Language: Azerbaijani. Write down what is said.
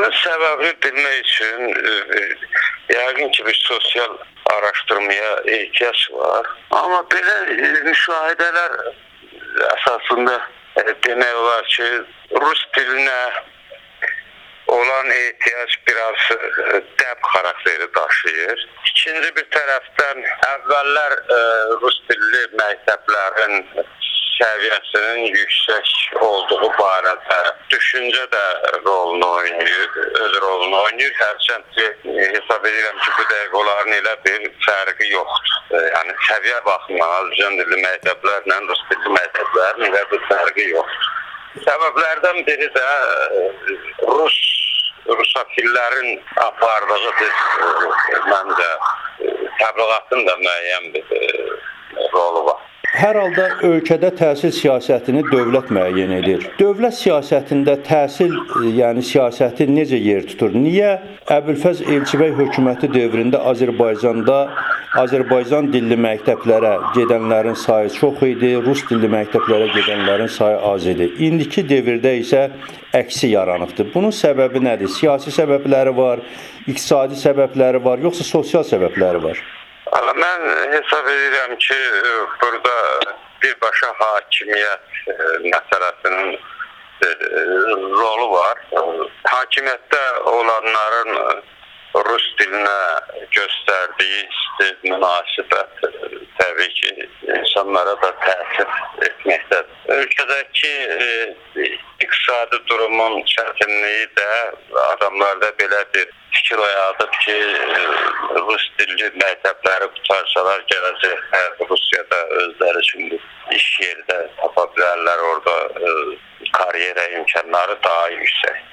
Bunun səbəbini bilmək üçün yəqin ki, bir sosial araşdırmaya ehtiyac var. Amma belə müşahidələr əsasında demək olar ki, rus dilinə olan ehtiyac biraz dəb xarakteri daşıyır. İkinci bir tərəfdən əvvəllər rus dilli məktəblərin səviyyəsinin yüksək olduğu barədə düşüncə də öz rolunu oynayır. Hərçənd ki, hesab edirəm ki, bu dəqiq onların elə bir fərqi yoxdur. Yəni, səviyyə baxımından Azərbaycan dilli məktəblərlə rus dilli məktəblərin elə bir fərqi yoxdur. Səbəblərdən biri də rusofillərin apardığı bir məncə təbliğatın da müəyyən bir rolu var. Hər halda ölkədə təhsil siyasətini dövlət müəyyən edir. Dövlət siyasətində təhsil, yəni siyasəti necə yer tutur? Niyə Əbülfəz Elçibəy hökuməti dövründə Azərbaycanda Azərbaycan dilli məktəblərə gedənlərin sayı çox idi, rus dilli məktəblərə gedənlərin sayı az idi. İndiki dövrdə isə əksi yaranıbdır. Bunun səbəbi nədir? Siyasi səbəbləri var, iqtisadi səbəbləri var, yoxsa sosial səbəbləri var? Mən hesab edirəm ki, burada birbaşa hakimiyyət məsələsinin rolu var. Hakimiyyətdə olanların rus dilinə göstərdiyi münasibət təbii ki, insanlara da təsir etməkdədir. Ölkədəki iqtisadi durumun çətinliyi də adamlarda belə bir fikir oyadıb ki, rus dilli məktəbləri qutarsalar gələcəkdə Rusiyada özləri üçün iş yerdə tapa bilərlər, orada karyera imkanları daha yüksək.